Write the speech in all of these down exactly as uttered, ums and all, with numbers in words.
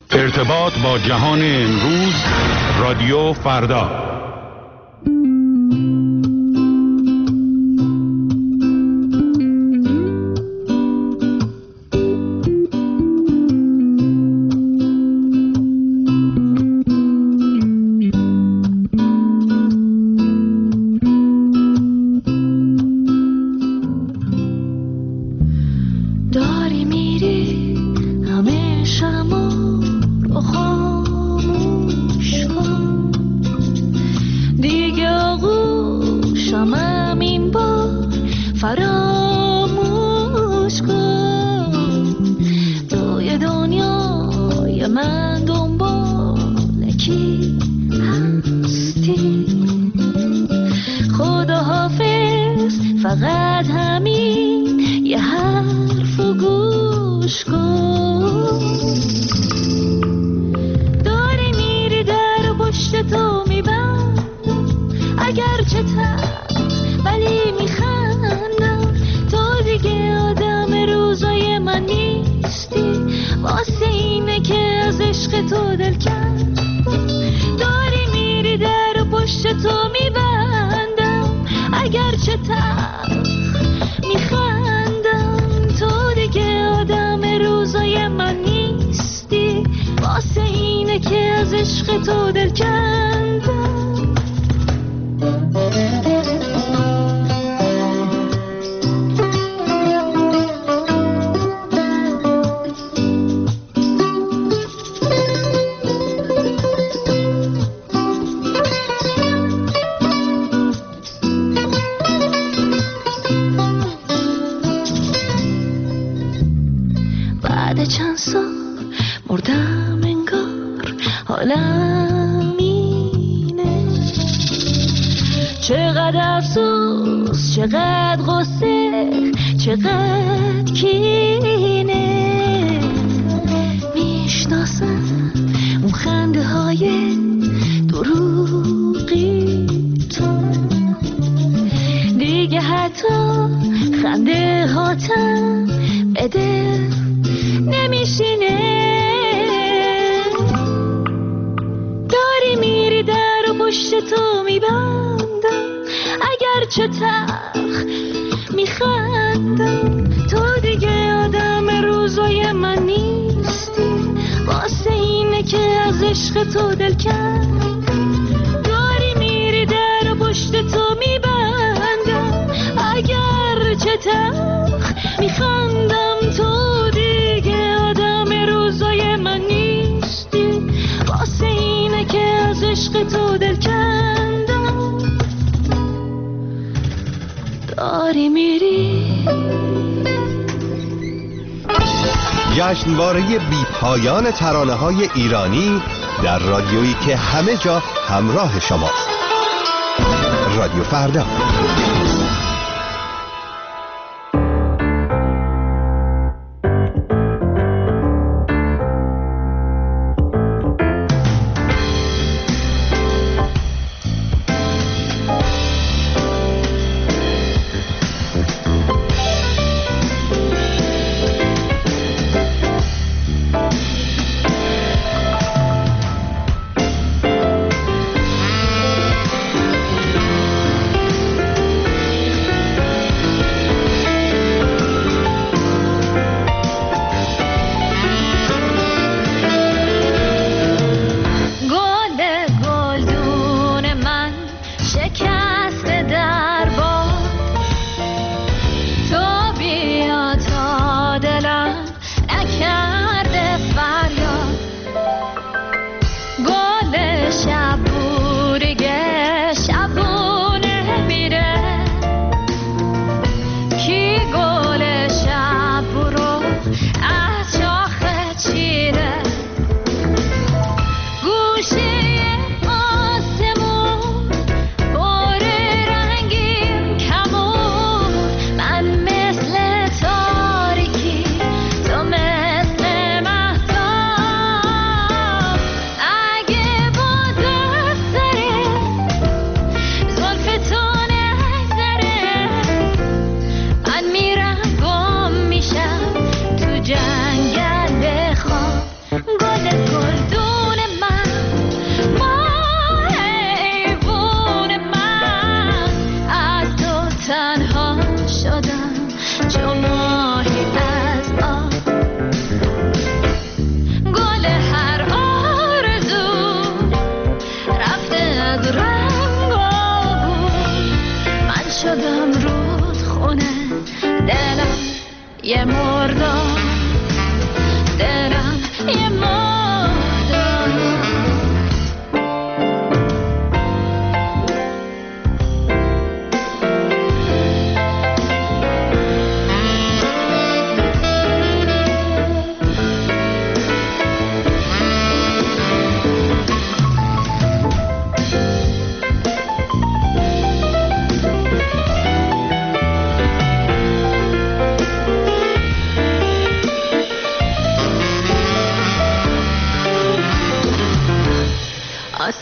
ارتباط با جهان امروز، رادیو فردا. چقدر غصه، چقدر کینه، میشناسم اون خنده های دروغی تو، دیگه حتی خنده هاتم به دل نمیشینه. داری میری در و پشت تو میبندم، اگر چه تلخ میخندم، تو دیگه آدم روزای من نیستی، واسه اینه که از عشق تو دل کردم. داری میری در و پشت تو میبندم، اگر چه تلخ میخندم، تو دیگه آدم روزای من نیستی، واسه اینه که از عشق تو دل کردم. داری میری. جشنواره بی پایان ترانه‌های ایرانی در رادیویی که همه جا همراه شماست. رادیو فردا.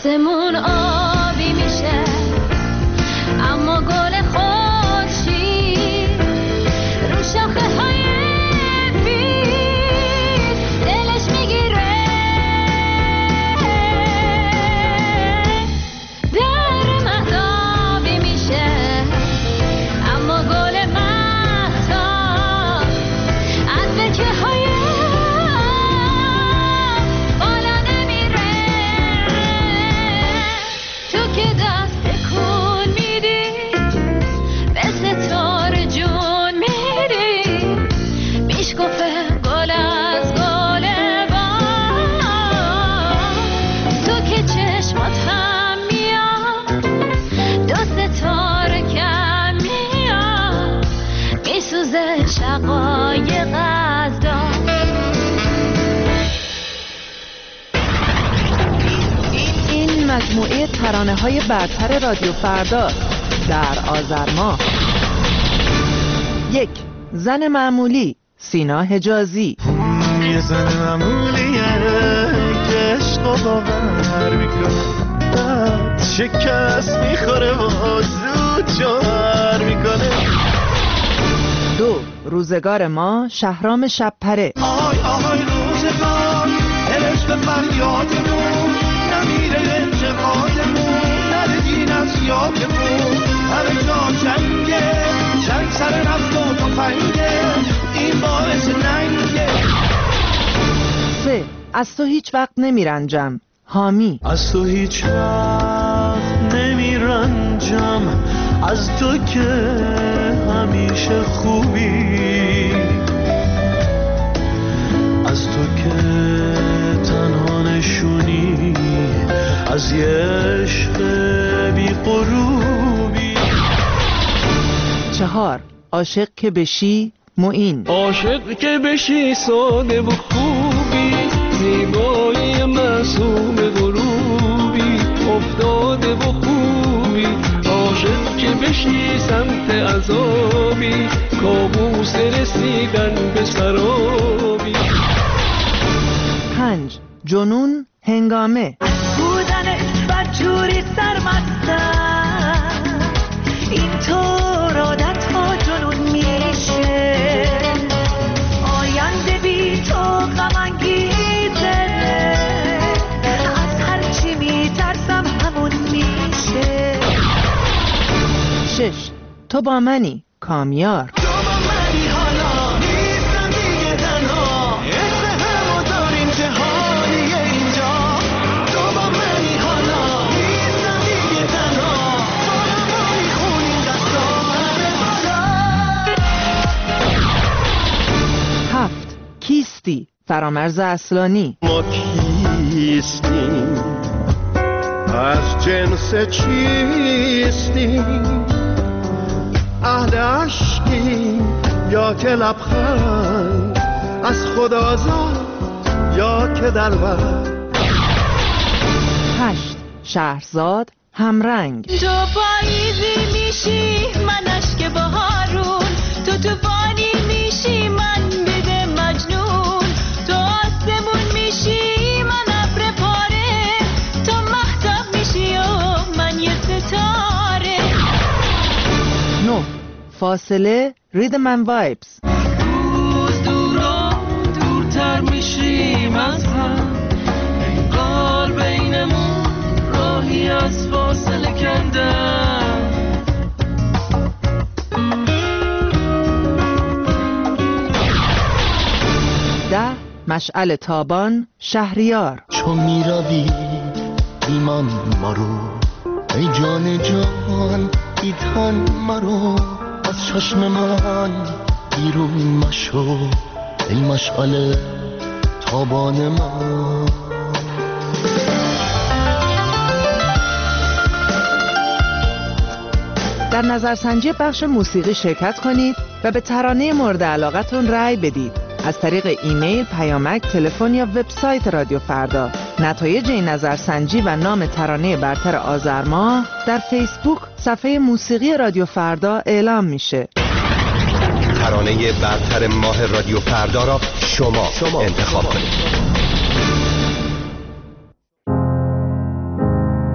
آسمون آبی میشه اما گل خورشید رو شاخه های بید دلش میگیره. در مهتابی میشه اما گل مهتاب از بکه های بالا نمیره. تو که دست تکون میدی به ستاره جون میدی میشکفه گل از گل بام. تو که چشمات هم میاد دو ستاره کم میاد میسوزه شقایق از دام. این مجموعه ترانه های برتر رادیو فردا در آذر ماه. یک، زن معمولی، سینا حجازی. یه زن معمولیه که عشق و باور میکنه، بعد شکست میخوره و زود جوهر میکنه. دو، روزگار ما، شهرام شبپره. آهای آهای روزگار دلش به فریادمون نمیره انتقادمون نره دین از یادمون همه جا جنگه جنگ سر نفت و تفنگه این باعث ننگه. سه، از تو هیچ وقت نمیرنجم، حامی. از تو هیچ وقت نمیرنجم از تو که همیشه خوبی، از تو که تنها نشونی از یه عشق بی غروبی. چهار، عاشق که بشی، معین. عاشق که بشی ساده و خوبی، زیبایی معصوم غروبی، افتاده و خوبی. عاشق که بشی سمت عذابی، کابوس رسیدن به سرابی. پنج، جنون هنگامه. بودن بدجوری سرمستم اینطور عادت ها جنون میشه. آینده بی تو غم انگیزه، از هرچی میترسم همون میشه. شش، تو با منی، کامیار. تو با منی حالا نیستم دیگه تنها، عشق همو داریم جهانیه اینجا. تو با منی حالا نیستم دیگه تنها، بالا ما میخونیم دستا همه بالا. هفت، کیستی، فرامرز اصلانی. ما کیستیم از جنس چیستیم، اهل عشقیم یا که لبخند از خدا زاد یا که دلبر. هشت، شهرزاد همرنگ. تو پاییزی میشی من اشک بهارون، تو توفانی میشی من بده مجنون. تو آسمون میشی من ابر پاره، تو مهتاب میشی و من یه ستاره. نه، فاصله، ریدم اند وایبز. روز دورا دورتر میشیم از هم، انگار بینمون راهی از فاصله کندم. ده، مشعل تابان، شهریار. چون میروی ایمان مرو، ای جان جان ای تن مرو، از چشم من بیرون مشو، ای مشعل تابان من. در نظرسنجی بخش موسیقی شرکت کنید و به ترانه مورد علاقتون رأی بدید از طریق ایمیل، پیامک، تلفن یا وبسایت رادیو فردا. نتایج این نظرسنجی و نام ترانه برتر آذر ماه در فیسبوک صفحه موسیقی رادیو فردا اعلام میشه. ترانه برتر ماه رادیو فردا را شما, شما انتخاب کنید.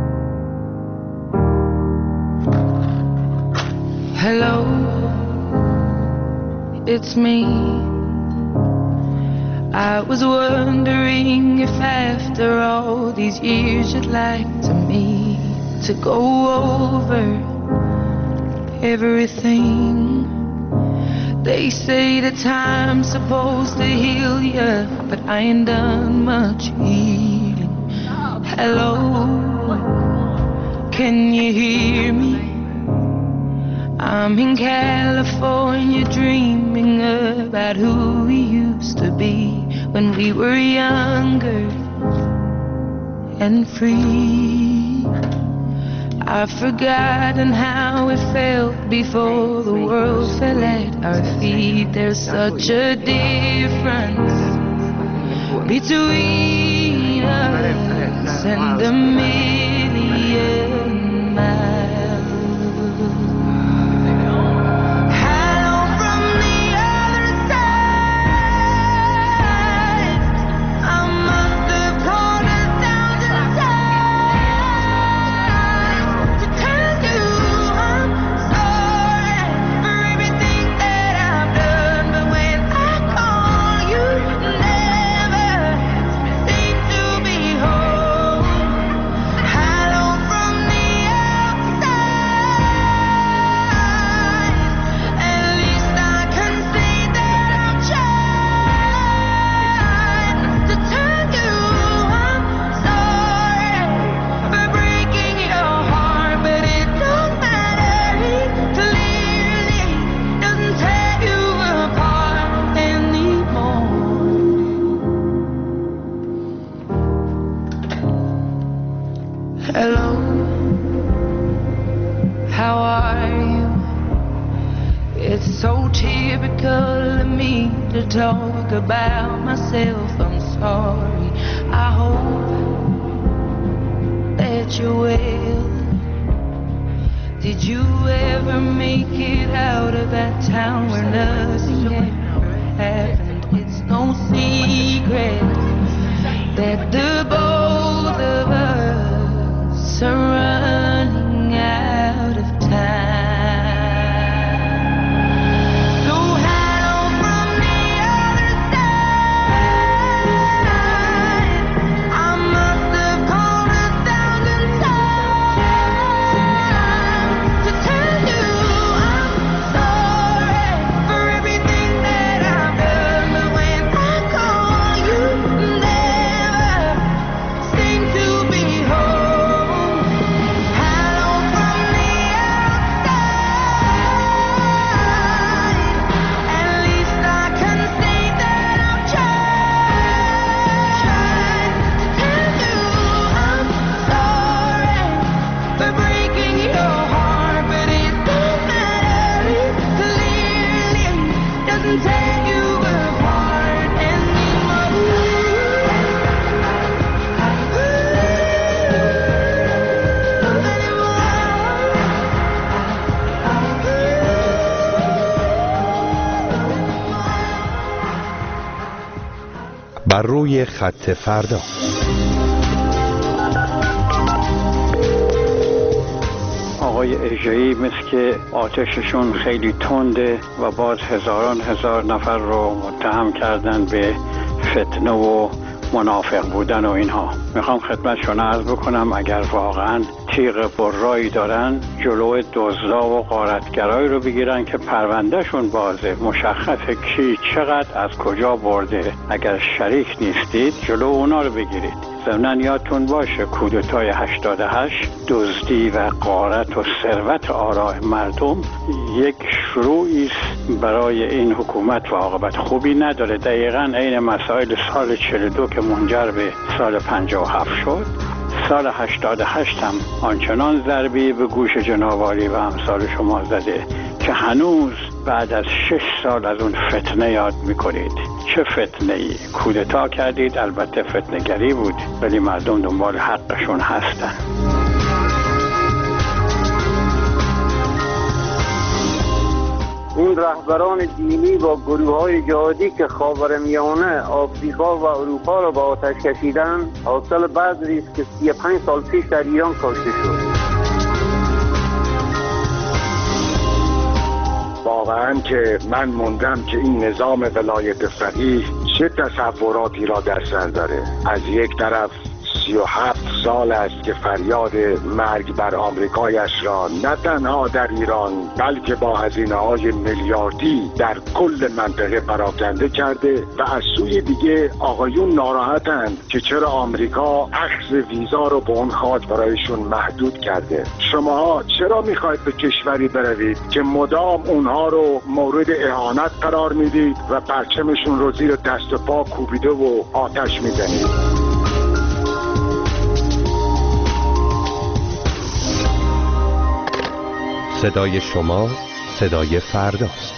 it's me. I was wondering if after all these years you'd like to me to go over everything. They say that time's supposed to heal ya, but I ain't done much healing. Hello, can you hear me? I'm in California dreaming about who we used to be when we were younger and free. I've forgotten how it felt before the world fell at our feet. There's such a difference between us and a million miles. Hello, how are you? It's so typical of me to talk about myself. I'm sorry. I hope that you're well. Did you ever make it out of that town where nothing ever happened? It's no secret that the both of us are running out of time. So hello from the other side. I must have called a thousand times to tell you I'm sorry for everything that I've done. But when I call, you never seem to be home. بر روی خط فردا. آقای اژه‌ای مثل که آتششون خیلی تنده و باز هزاران هزار نفر رو متهم کردن به فتنه و منافق بودن و اینها. میخوام خدمتشون عرض بکنم اگر واقعا تیغ برایی دارن جلوی دزدا و غارتگرایی رو بگیرن که پروندهشون بازه، مشخصه کی چقدر از کجا برده. اگر شریک نیستید جلو اونا رو بگیرید. ضمناً یادتون باشه کودتای هشتاد و هشت، دزدی و غارت و ثروت آرای مردم یک شروعی است برای این حکومت و عاقبت خوبی نداره. دقیقاً عین مسائل سال چهل و دو که منجر به سال پنجاه و هفت شد. سال هشتاد و هشت هم آنچنان ضربی به گوش جناب عالی و امثال شما زده که هنوز بعد از شش سال از اون فتنه یاد میکنید. چه فتنه ای؟ کودتا کردید، البته فتنه گری بود، ولی مردم دنبال حقشون هستن. این رهبران دینی با گروه‌های جهادی که خاورمیانه، آفریقا و اروپا را با آتش کشیدن، حاصل بذری است که سی و پنج سال پیش در ایران کاشته شد. با واقعا که من موندم که این نظام ولایت فقیه چه تصوراتی را در سر داره. از یک طرف سی و هفت سال است که فریاد مرگ بر آمریکایش را نه تنها در ایران بلکه با هزینه‌های میلیاردی در کل منطقه پراکنده کرده و از سوی دیگه آقایون ناراحتند که چرا آمریکا اخذ ویزا رو به اون خاک برایشون محدود کرده. شماها چرا میخواید به کشوری بروید که مدام اونها رو مورد اهانت قرار میدید و پرچمشون رو زیر دست و پا کوبیده و آتش میزنید؟ صدای شما صدای فرداست.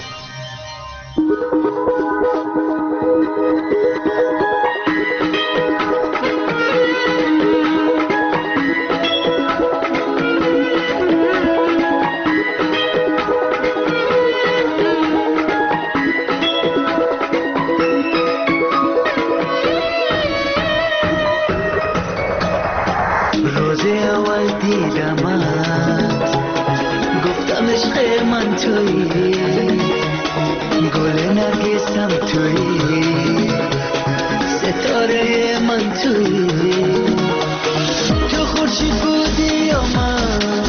روز اول دیدمت گفتم عشق من تویی، گل نرگسم تویی، ستاره من تویی. تو خورشید بودی یا من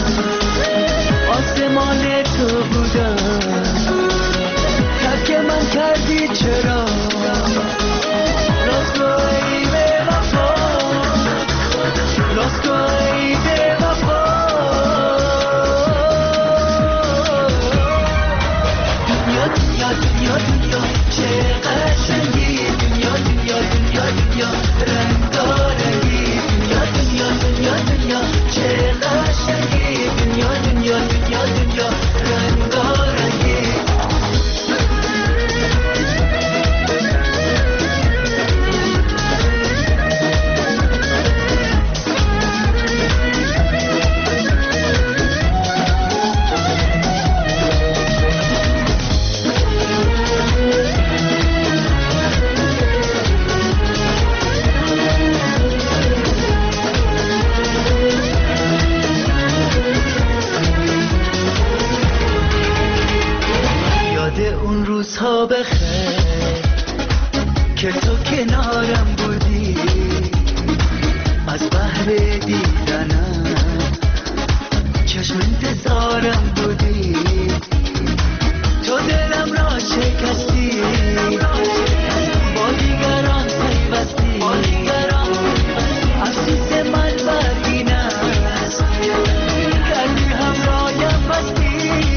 آسمان تو بودم، ترک من کردی چرا راست گویی به وفا، راست گویی به وفا. دنیا دنیا دنیا دنیا چه قشنگی، دنیا دنیا دنیا دنیا رنگارنگی، دنیا دنیا دنیا دنیا چه قشنگی، دنیا دنیا دنیا دنیا رنگارنگی. اون روزها بخیر که تو کنارم بودی، از بحر دیدنم چشم انتظارم بودی. تو دلم را شکستی، با دیگران پیوستی، افسوس من بر این است کردی همرایم بستی.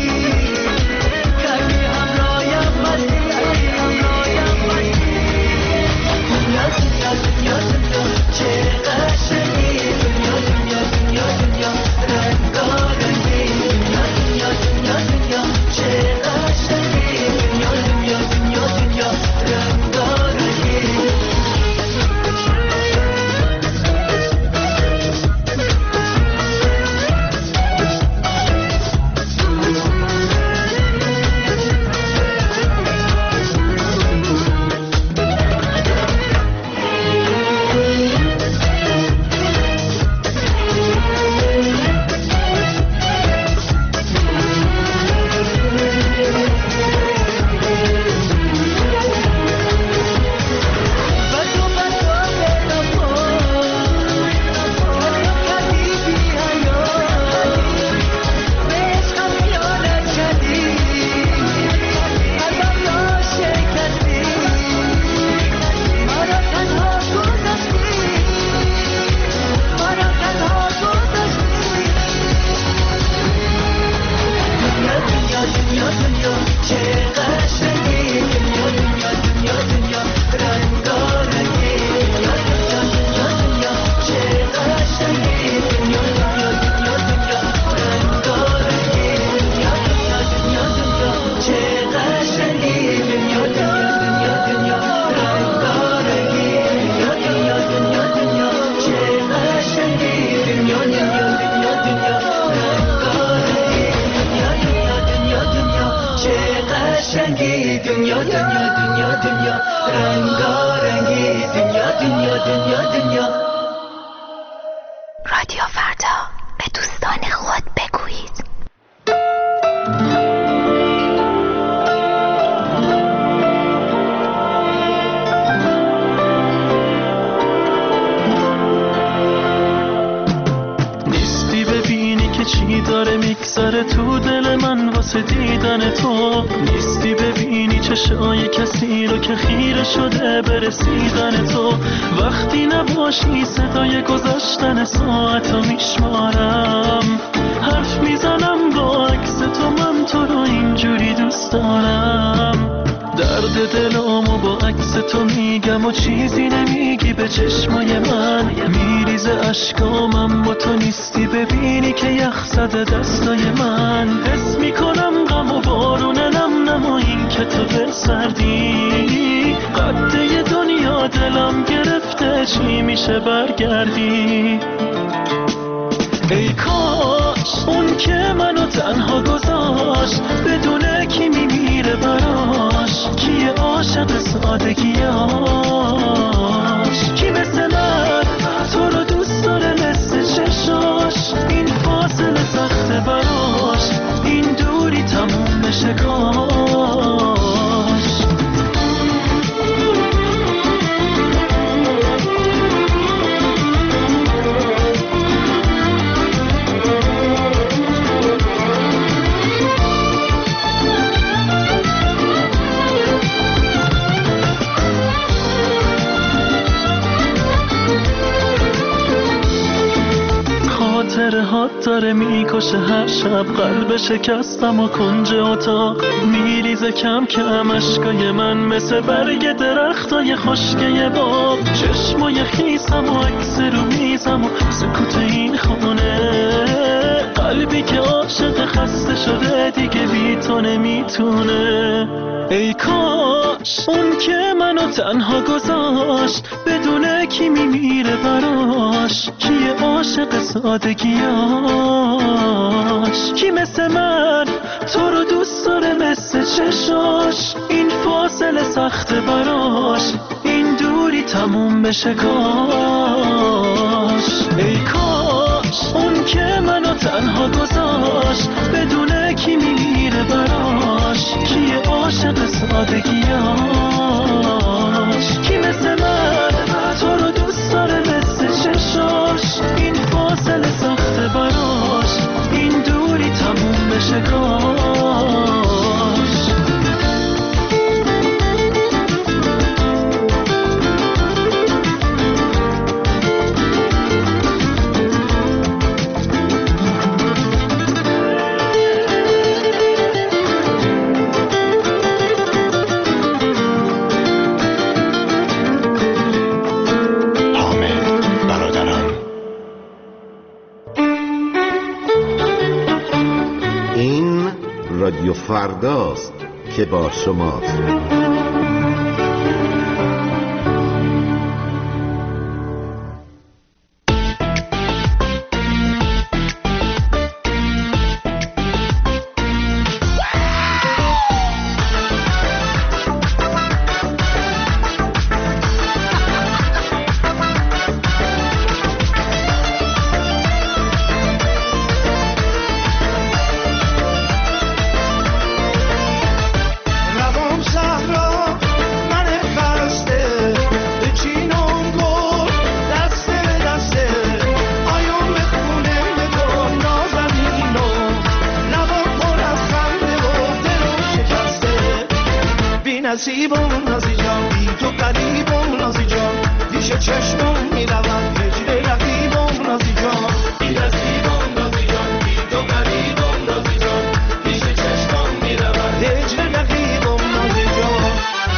دنیا دنیا چه قشنگی، دنیا دنیا دنیا دنیا رنگارنگی، دنیا دنیا دنیا دنیا چه قشنگی، دنیا دنیا دنیا دنیا رنگارنگی. دنیا دنیا دنیا دنیا رنگارنگی، دنیا دنیا دنیا دنیا. رادیو فردا، به دوستان خود بگویید. میگذره تو دل من واسه دیدن تو. نیستی ببینی چشای کسی رو که خیره شده برسیدن تو. وقتی نباشی صدای گذشتن ساعت رو میشمارم. حرف میزنم با عکس تو، من تو رو اینجوری دوست دارم. درد دلامو با عکس تو میگم و چیزی نمیگی به چشمای من. میریزه اشکامم با تو نیستی ببینی که یخ زده دستای من. حس میکنم غم و بارون نم نم و این که تو به سردی. قده دنیا دلم گرفته چی میشه برگردی. ای کاش اون که منو تنها گذاشت بدونه کی میمیره براش. کیه عاشق سادگیاش، کی مثل من تو رو دوست داره مثل چشاش. این فاصله سخته براش، این دوری تموم بشه کاش. هات داره میکشه هر شب، قلب شکستم و کنج اتاق میریزه کم کم اشکای من مثل برگ درختای خشکه باغ. چشمای خیسم و عکس رو میزم و سکوت این خونه. قلبی که عاشق خسته شده دیگه بی تو نمیتونه. ای کاش اون که منو تنها گذاشت بدونه کی میمیره براش. کیه عاشق سادگیاش، کی مثل من تو رو دوست داره مثل چشاش. این فاصله سخته براش، این دوری تموم بشه کاش. ای کاش اون که منو تنها گذاشت بدونه کی میمیره براش. کیه عاشق سادگیاش، کی مثل من تو رو دوست داره مثل چشاش. این فاصله سخته براش، این دوری تموم بشه کاش. رادیو فرداست که با شماست. نصیبم نازی جان، بی تو قریبم نازی جان. پیش چشمم میروم هجر رقیبم نازی جان. بی نصیبم نازی جان، بی تو قریبم نازی جان. پیش چشمم میروم هجر رقیبم نازی جان.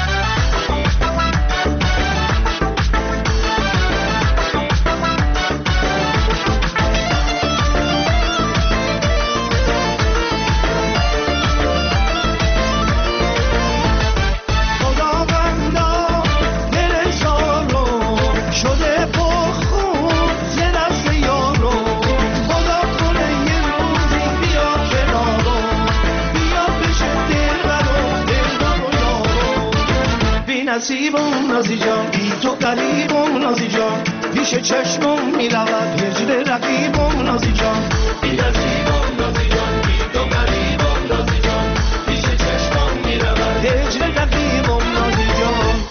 نصیبم نازی جان، بی تو قریبم نازی جان. پیش چشمم میرود هجر رقیبم نازی جان. بی نصیبم نازی جان، بی تو قریبم نازی جان. پیش چشمم میرود هجر رقیبم نازی جان.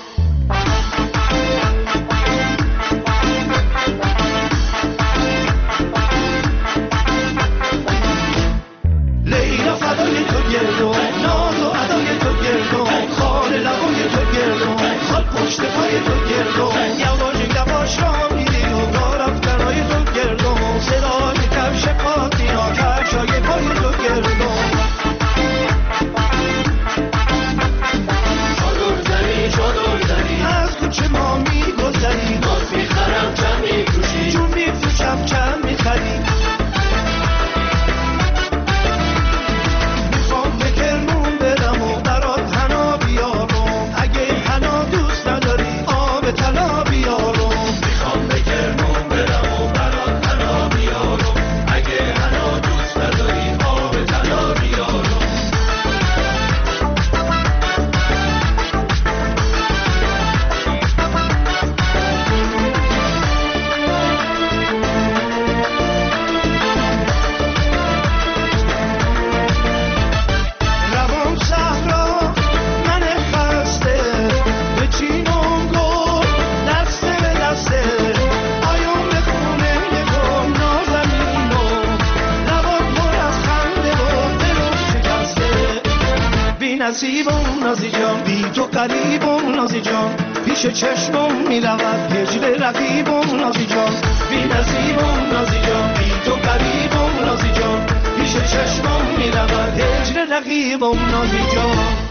نصیبم نازی جان، بی تو قریبم نازی جان، پیش چشمم میرود هجر رقیبم نازی جان، بی نصیبم نازی جان، بی تو قریبم نازی جان، پیش چشمم میرود هجر رقیبم نازی جان.